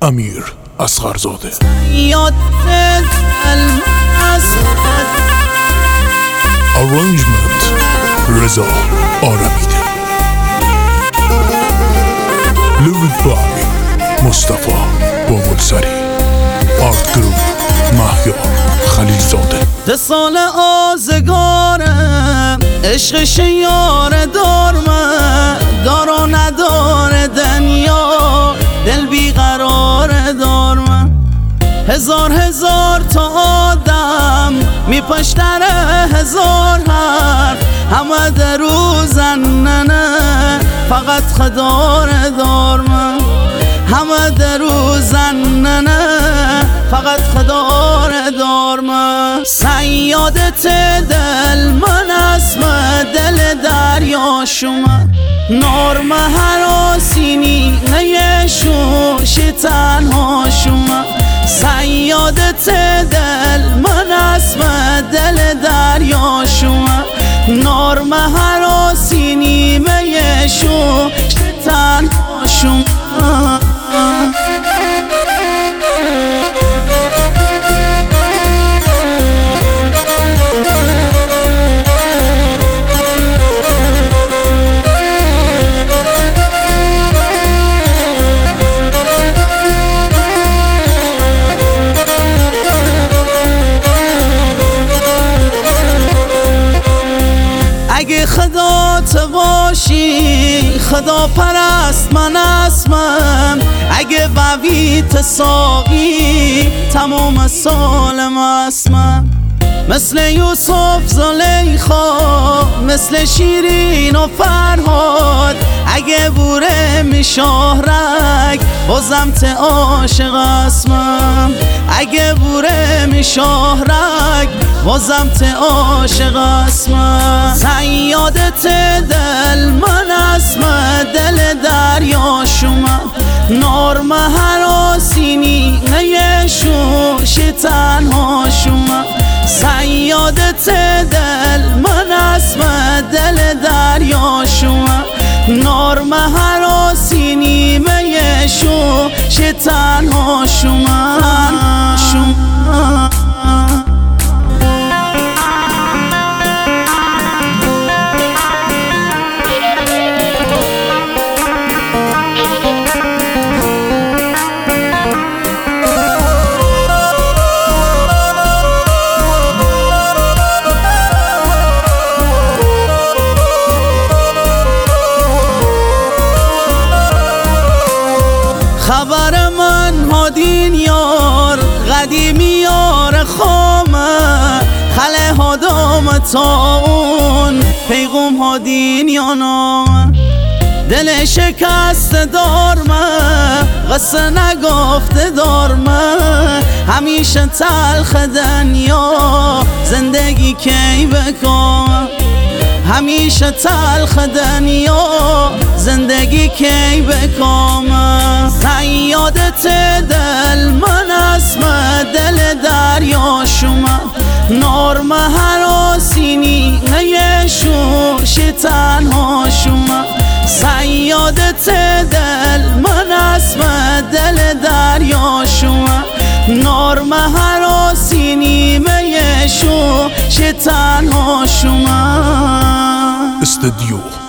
امیر اصغرزاده. Arrangement رضا آرمیده. Lyric by مصطفی بابلسری. آرت گروپ محیا خلیلزاده. 10 سال آزگارم، عشقش یار دارم، دار و نداره دنیا، دل بیقرار دارم. هزار تا آدم میپشتره، هزار حرف همه در او زننه، فقط خدا دارم. همه در او زننه، فقت خدا دارم. صیادت دل من اسم دل دریا شما، نرم حراسینی نیشوش تنها شما. صیادت دل من اسم دل دریا شما، نرم حراسینی نیشوش تنها شما. اگه خدا تو باشی، خدا پرست من اسمم. اگه بویت ساقی، تمام سالم اسمم. مثل یوسف زلیخا، مثل شیرین و فرهاد. اگه بوره می شاهرک، بازم ته عاشق اسمم. اگه بوره می شاهرک، بازم ته عاشق اسمم. صیادت دل من اسم دل دریا شما، نرم حراسینی نیشوش تنها شما. صیادت دل من اسم دل دریا شما، نرم حراسینی نیشوش تنها شما. خبر من هادین یار، قدیمی یار خامه. خله هادام تا اون پیغم هادین یا نامه. دل شکست دارمه، قصه نگفته دارمه. همیشه تلخ دنیا، زندگی کی بکنم. همیشه تلخ دنیا، زندگی کی بکنم. صیادت دل من اسم دل دریا شما، نرم حراسینی نیشوش تنها شما. صیادت دل من اسم دل دریا شما، نرم حراسینی نیشوش تنها شما. استودیو